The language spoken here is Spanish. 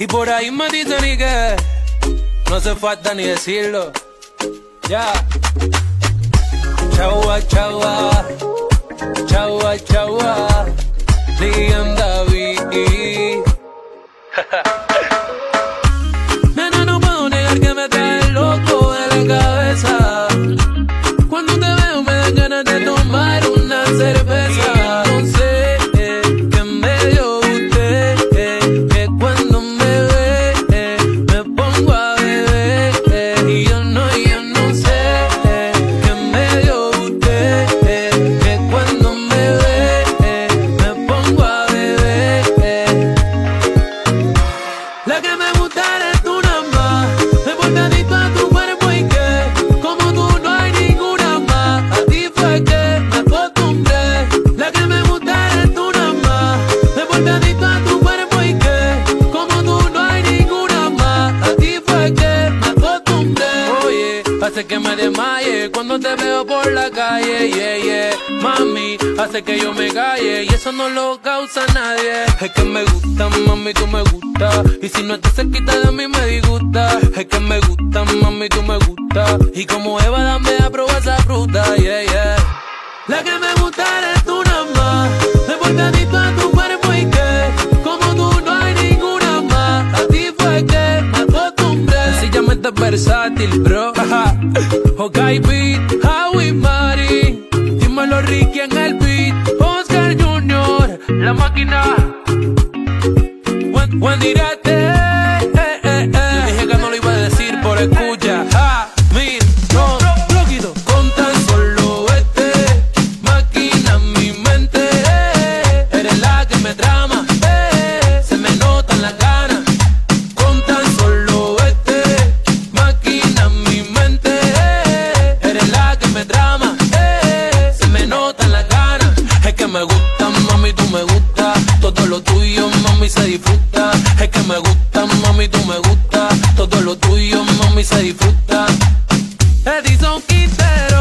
Y por ahí me dicen y que no hace falta ni decirlo. Ya. Chaua, chaua, chaua, chaua, Liam David. Nena, no puedo negar que me traes loco de la cabeza. Cuando te veo me dan ganas de tomar una cerveza. No sé qué me dio usted, que cuando me ve me pongo a beber. Y yo no sé qué me dio usted, que cuando me ve me pongo a beber. La que me gusta eres tú nada más, me voy adicto a tu cuerpo y que como tú no hay ninguna más. A ti fue que me acostumbré. La que me gusta eres tú nada más, me voy adicto a tu cuerpo y que como tú no hay ninguna más. A ti fue que me acostumbré. Oye, hace que me desmaye cuando te veo por la calle, yeah, yeah. Mami, hace que yo me calle y eso no lo causa nadie. Es que me gusta, mami, tú me gustas. Y si no estás cerquita de mí me disgusta. Es que me gusta, mami, tú me gustas. Y como Eva, dame a probar esa fruta, yeah, yeah. La que me gusta eres tú nada más, me voy adicto a tu cuerpo y que como tú no hay ninguna más. A ti fue que me acostumbré. Sencillamente versátil, bro. Ok, beat, Howie Mari, dímelo Ricky en el beat, Oscar Jr., la máquina. Buen direte, Yo dije que no lo iba a decir por escucha. Mira, no, bloquito. Con tan solo máquina en mi mente. Eres la que me trama, se me notan las ganas. Con tan solo máquina en mi mente. Eres la que me trama, se me notan las ganas. Es que me gusta, mami, tú me gustas. Todo lo tuyo, mami, se disfruta. Es que me gusta, mami, tú me gustas. Todo lo tuyo, mami, se disfruta. Edison Quintero.